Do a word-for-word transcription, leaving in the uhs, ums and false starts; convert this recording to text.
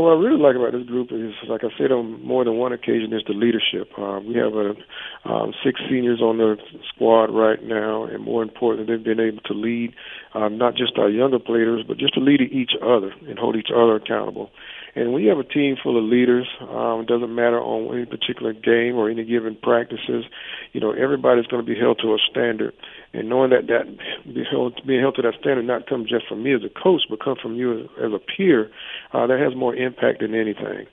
Well, what I really like about this group is, like I said on more than one occasion, is the leadership. Uh, we have a, um, six seniors on the squad right now, and more importantly, they've been able to lead um, not just our younger players, but just to lead each other and hold each other accountable. And when you have a team full of leaders, um, it doesn't matter on any particular game or any given practices, you know, everybody's going to be held to a standard. And knowing that that be held, being held to that standard not comes just from me as a coach, but comes from you as, as a peer, uh, that has more impact than anything.